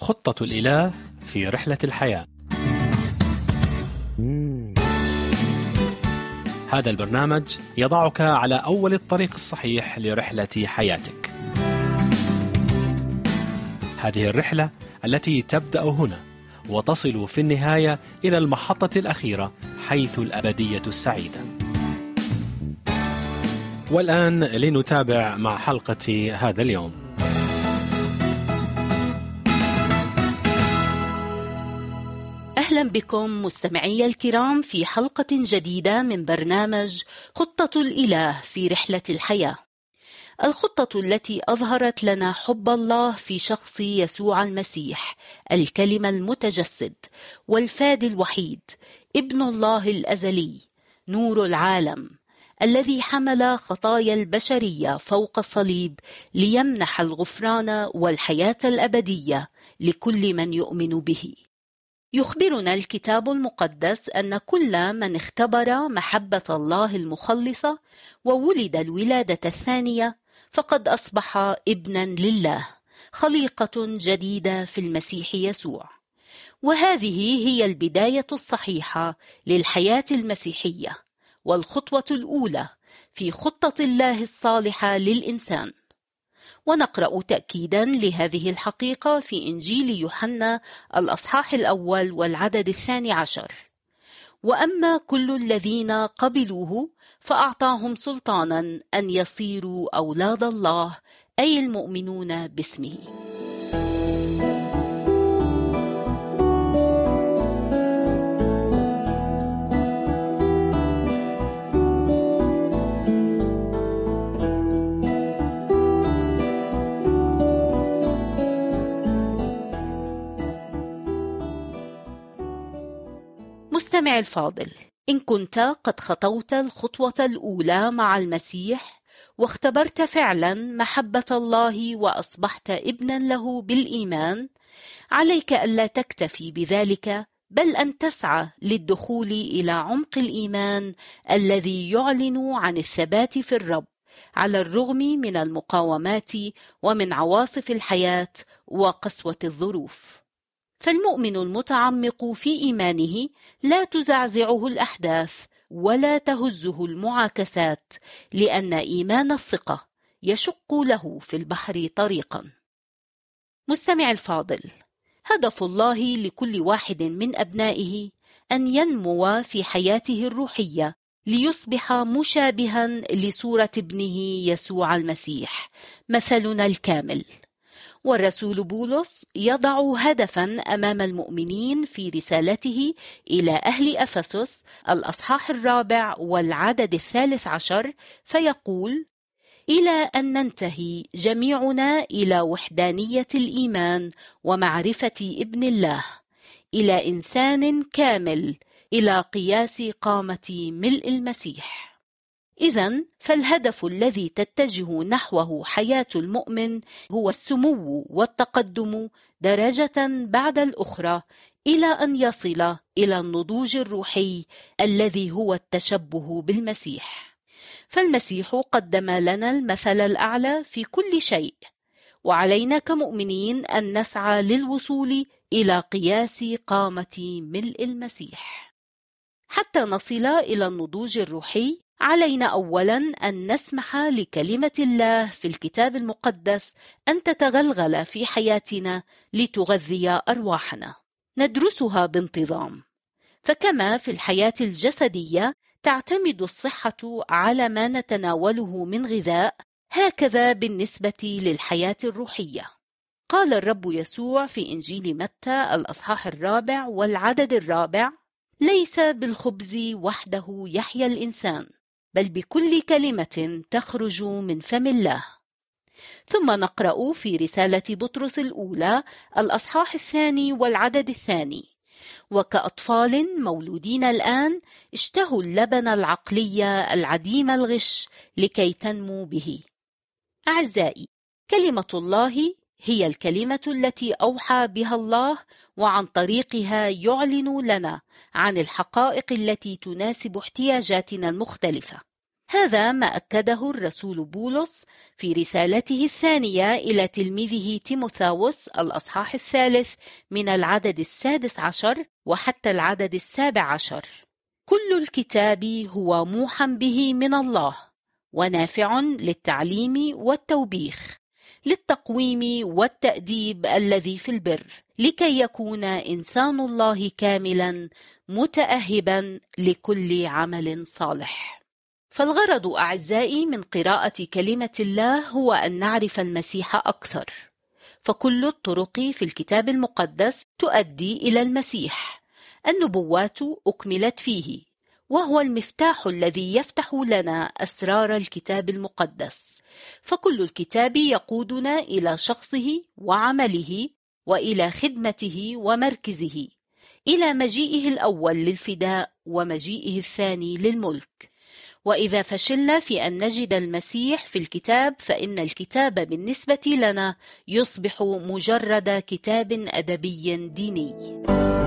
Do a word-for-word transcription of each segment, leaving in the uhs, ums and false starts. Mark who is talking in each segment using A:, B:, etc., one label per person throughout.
A: خطة الإله في رحلة الحياة. هذا البرنامج يضعك على أول الطريق الصحيح لرحلة حياتك. هذه الرحلة التي تبدأ هنا وتصل في النهاية إلى المحطة الأخيرة حيث الأبدية السعيدة. والآن لنتابع مع حلقة هذا اليوم.
B: أهلا بكم مستمعي الكرام في حلقة جديدة من برنامج خطة الإله في رحلة الحياة. الخطة التي أظهرت لنا حب الله في شخص يسوع المسيح، الكلمة المتجسد والفادي الوحيد، ابن الله الأزلي، نور العالم، الذي حمل خطايا البشرية فوق الصليب ليمنح الغفران والحياة الأبدية لكل من يؤمن به. يخبرنا الكتاب المقدس أن كل من اختبر محبة الله المخلصة وولد الولادة الثانية فقد أصبح ابنا لله، خليقة جديدة في المسيح يسوع. وهذه هي البداية الصحيحة للحياة المسيحية، والخطوة الأولى في خطة الله الصالحة للإنسان. ونقرأ تأكيدا لهذه الحقيقة في إنجيل يوحنا الأصحاح الأول والعدد الثاني عشر: وأما كل الذين قبلوه فأعطاهم سلطانا أن يصيروا أولاد الله، أي المؤمنون باسمه. مستمع الفاضل، إن كنت قد خطوت الخطوة الأولى مع المسيح واختبرت فعلا محبة الله وأصبحت ابنا له بالإيمان، عليك ألا تكتفي بذلك، بل أن تسعى للدخول إلى عمق الإيمان الذي يعلن عن الثبات في الرب على الرغم من المقاومات ومن عواصف الحياة وقسوة الظروف. فالمؤمن المتعمق في إيمانه لا تزعزعه الأحداث ولا تهزه المعاكسات، لأن إيمان الثقة يشق له في البحر طريقا. مستمع الفاضل، هدف الله لكل واحد من أبنائه أن ينمو في حياته الروحية ليصبح مشابها لصورة ابنه يسوع المسيح، مثلنا الكامل. والرسول بولس يضع هدفا أمام المؤمنين في رسالته إلى أهل أفسس الأصحاح الرابع والعدد الثالث عشر، فيقول: إلى أن ننتهي جميعنا إلى وحدانية الإيمان ومعرفة ابن الله، إلى إنسان كامل، إلى قياس قامة ملء المسيح. إذن فالهدف الذي تتجه نحوه حياة المؤمن هو السمو والتقدم درجة بعد الأخرى إلى أن يصل إلى النضوج الروحي الذي هو التشبه بالمسيح. فالمسيح قدم لنا المثل الأعلى في كل شيء، وعلينا كمؤمنين أن نسعى للوصول إلى قياس قامة ملء المسيح. حتى نصل إلى النضوج الروحي علينا أولا أن نسمح لكلمة الله في الكتاب المقدس أن تتغلغل في حياتنا لتغذي أرواحنا. ندرسها بانتظام، فكما في الحياة الجسدية تعتمد الصحة على ما نتناوله من غذاء، هكذا بالنسبة للحياة الروحية. قال الرب يسوع في إنجيل متى الأصحاح الرابع والعدد الرابع: ليس بالخبز وحده يحيا الإنسان، بل بكل كلمة تخرج من فم الله. ثم نقرأ في رسالة بطرس الأولى الأصحاح الثاني والعدد الثاني: وكأطفال مولودين الآن اشتهوا اللبن العقلي العديم الغش لكي تنمو به. أعزائي، كلمة الله هي الكلمة التي أوحى بها الله، وعن طريقها يعلن لنا عن الحقائق التي تناسب احتياجاتنا المختلفة. هذا ما أكده الرسول بولس في رسالته الثانية إلى تلميذه تيموثاوس الأصحاح الثالث من العدد السادس عشر وحتى العدد السابع عشر: كل الكتاب هو موحى به من الله ونافع للتعليم والتوبيخ، للتقويم والتأديب الذي في البر، لكي يكون إنسان الله كاملا متأهبا لكل عمل صالح. فالغرض أعزائي من قراءة كلمة الله هو أن نعرف المسيح أكثر، فكل الطرق في الكتاب المقدس تؤدي إلى المسيح. النبوات أكملت فيه، وهو المفتاح الذي يفتح لنا أسرار الكتاب المقدس، فكل الكتاب يقودنا إلى شخصه وعمله وإلى خدمته ومركزه، إلى مجيئه الأول للفداء ومجيئه الثاني للملك. وإذا فشلنا في أن نجد المسيح في الكتاب، فإن الكتاب بالنسبة لنا يصبح مجرد كتاب أدبي ديني.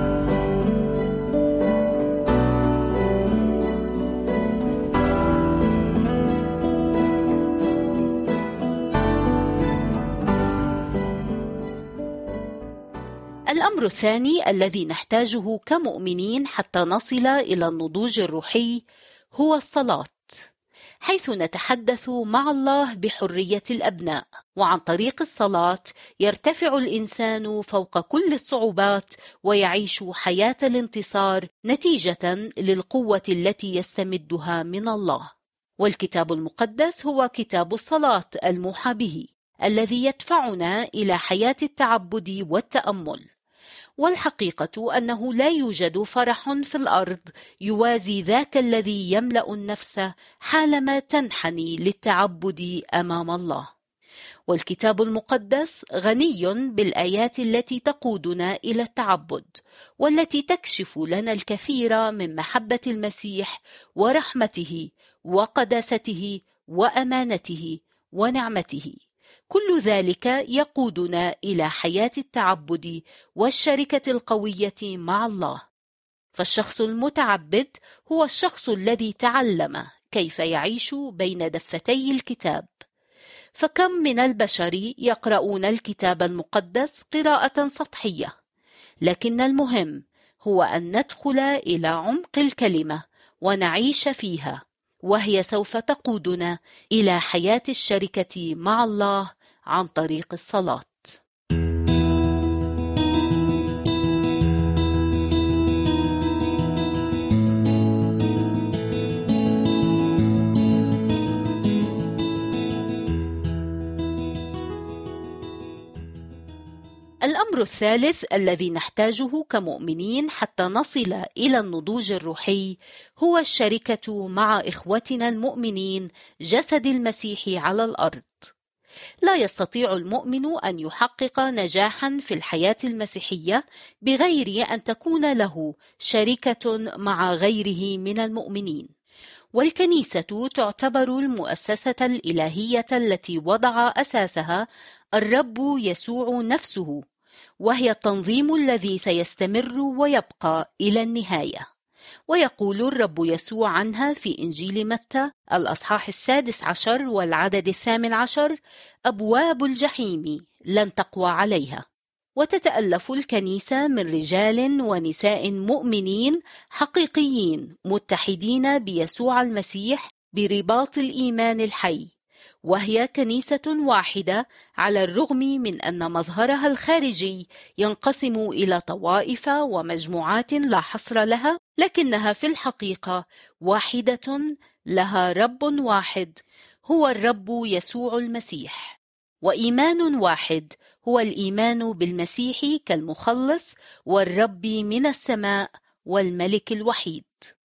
B: الأمر الثاني الذي نحتاجه كمؤمنين حتى نصل إلى النضوج الروحي هو الصلاة، حيث نتحدث مع الله بحرية الأبناء، وعن طريق الصلاة يرتفع الإنسان فوق كل الصعوبات ويعيش حياة الانتصار نتيجة للقوة التي يستمدها من الله. والكتاب المقدس هو كتاب الصلاة الموحى به، الذي يدفعنا إلى حياة التعبد والتأمل. والحقيقة أنه لا يوجد فرح في الأرض يوازي ذاك الذي يملأ النفس حالما تنحني للتعبد أمام الله. والكتاب المقدس غني بالآيات التي تقودنا إلى التعبد، والتي تكشف لنا الكثير من محبة المسيح ورحمته وقداسته وأمانته ونعمته. كل ذلك يقودنا إلى حياة التعبد والشركة القوية مع الله. فالشخص المتعبد هو الشخص الذي تعلم كيف يعيش بين دفتي الكتاب. فكم من البشر يقرؤون الكتاب المقدس قراءة سطحية، لكن المهم هو أن ندخل إلى عمق الكلمة ونعيش فيها، وهي سوف تقودنا إلى حياة الشركة مع الله عن طريق الصلاة. الأمر الثالث الذي نحتاجه كمؤمنين حتى نصل إلى النضوج الروحي هو الشركة مع إخوتنا المؤمنين جسد المسيح على الأرض. لا يستطيع المؤمن أن يحقق نجاحا في الحياة المسيحية بغير أن تكون له شركة مع غيره من المؤمنين. والكنيسة تعتبر المؤسسة الإلهية التي وضع أساسها الرب يسوع نفسه، وهي التنظيم الذي سيستمر ويبقى إلى النهاية. ويقول الرب يسوع عنها في إنجيل متى الأصحاح السادس عشر والعدد الثامن عشر: أبواب الجحيم لن تقوى عليها. وتتألف الكنيسة من رجال ونساء مؤمنين حقيقيين متحدين بيسوع المسيح برباط الإيمان الحي، وهي كنيسة واحدة على الرغم من أن مظهرها الخارجي ينقسم إلى طوائف ومجموعات لا حصر لها، لكنها في الحقيقة واحدة لها رب واحد هو الرب يسوع المسيح، وإيمان واحد هو الإيمان بالمسيح كالمخلص والرب من السماء والملك الوحيد.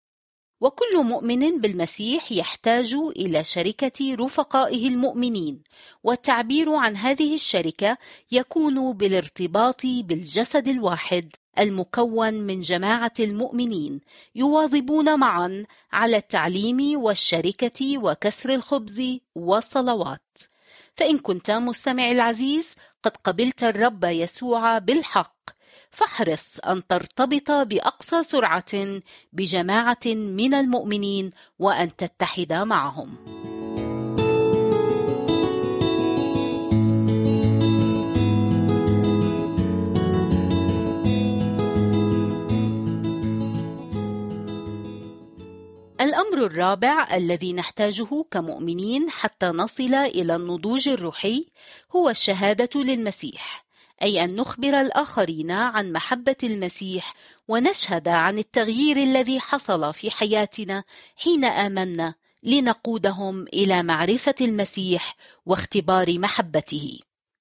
B: وكل مؤمن بالمسيح يحتاج إلى شركة رفقائه المؤمنين، والتعبير عن هذه الشركة يكون بالارتباط بالجسد الواحد المكون من جماعة المؤمنين يواظبون معا على التعليم والشركة وكسر الخبز والصلوات. فإن كنت مستمع العزيز قد قبلت الرب يسوع بالحق فاحرص أن ترتبط بأقصى سرعة بجماعة من المؤمنين وأن تتحد معهم. الأمر الرابع الذي نحتاجه كمؤمنين حتى نصل إلى النضوج الروحي هو الشهادة للمسيح، أي أن نخبر الآخرين عن محبة المسيح ونشهد عن التغيير الذي حصل في حياتنا حين آمنا، لنقودهم إلى معرفة المسيح واختبار محبته.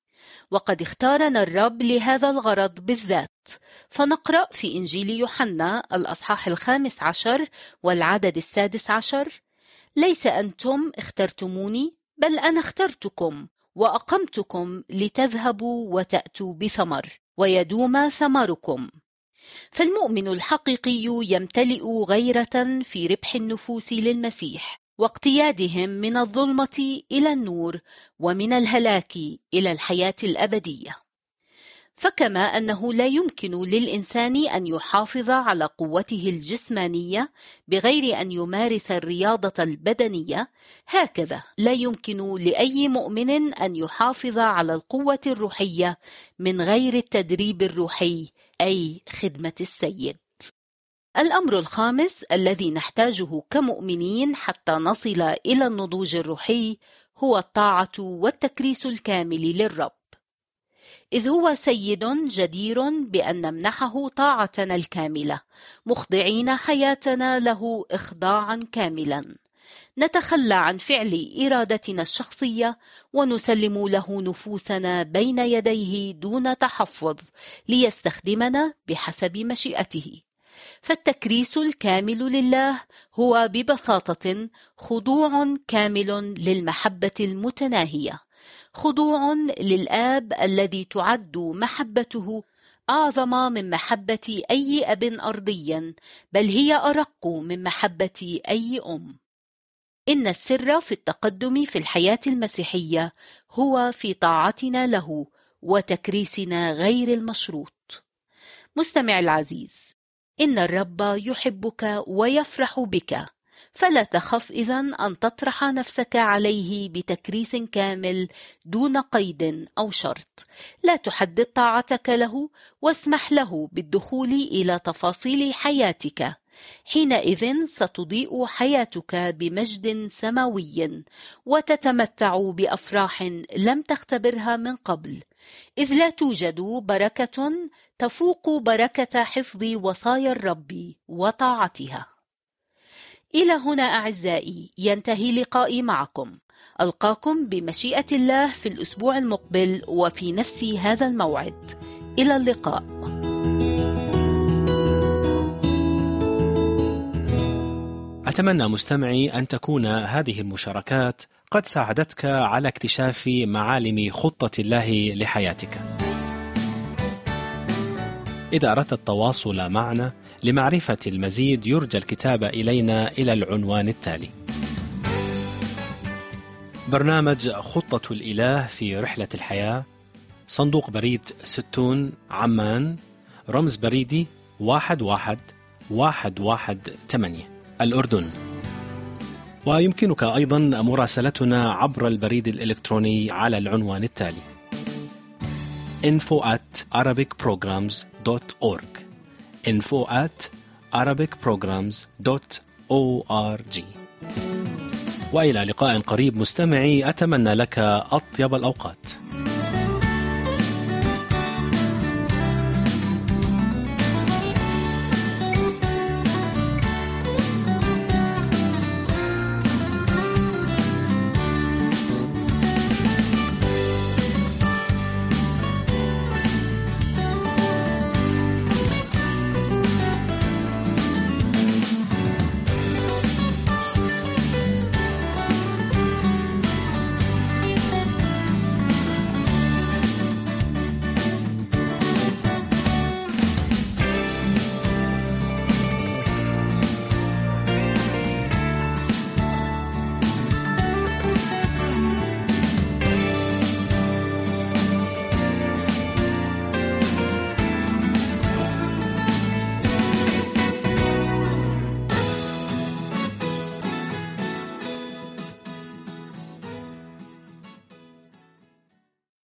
B: وقد اختارنا الرب لهذا الغرض بالذات، فنقرأ في إنجيل يوحنا الأصحاح الخامس عشر والعدد السادس عشر: ليس أنتم اخترتموني، بل أنا اخترتكم وأقمتكم لتذهبوا وتأتوا بثمر ويدوم ثمركم. فالمؤمن الحقيقي يمتلئ غيرة في ربح النفوس للمسيح واقتيادهم من الظلمة إلى النور ومن الهلاك إلى الحياة الأبدية. فكما أنه لا يمكن للإنسان أن يحافظ على قوته الجسمانية بغير أن يمارس الرياضة البدنية، هكذا لا يمكن لأي مؤمن أن يحافظ على القوة الروحية من غير التدريب الروحي، أي خدمة السيد. الأمر الخامس الذي نحتاجه كمؤمنين حتى نصل إلى النضوج الروحي هو الطاعة والتكريس الكامل للرب، إذ هو سيد جدير بأن نمنحه طاعتنا الكاملة، مخضعين حياتنا له إخضاعا كاملا، نتخلى عن فعل إرادتنا الشخصية ونسلم له نفوسنا بين يديه دون تحفظ ليستخدمنا بحسب مشيئته. فالتكريس الكامل لله هو ببساطة خضوع كامل للمحبة المتناهية، خضوع للآب الذي تعد محبته أعظم من محبة أي أب أرضي، بل هي أرق من محبة أي أم. إن السر في التقدم في الحياة المسيحية هو في طاعتنا له وتكريسنا غير المشروط. مستمع العزيز، إن الرب يحبك ويفرح بك، فلا تخف إذن أن تطرح نفسك عليه بتكريس كامل دون قيد أو شرط. لا تحدد طاعتك له واسمح له بالدخول إلى تفاصيل حياتك، حينئذ ستضيء حياتك بمجد سماوي وتتمتع بأفراح لم تختبرها من قبل، إذ لا توجد بركة تفوق بركة حفظ وصايا الرب وطاعتها. إلى هنا أعزائي ينتهي لقائي معكم، ألقاكم بمشيئة الله في الأسبوع المقبل وفي نفس هذا الموعد. إلى اللقاء.
A: أتمنى مستمعي أن تكون هذه المشاركات قد ساعدتك على اكتشاف معالم خطة الله لحياتك. إذا أردت التواصل معنا لمعرفة المزيد يرجى الكتابة إلينا إلى العنوان التالي: برنامج خطة الإله في رحلة الحياة، صندوق بريد ستون عمان، رمز بريدي واحد واحد واحد واحد ثمانية الأردن. ويمكنك أيضا مراسلتنا عبر البريد الإلكتروني على العنوان التالي: info at arabic programs dot org info at arabic programs dot org. وإلى لقاء قريب مستمعي، أتمنى لك أطيب الأوقات.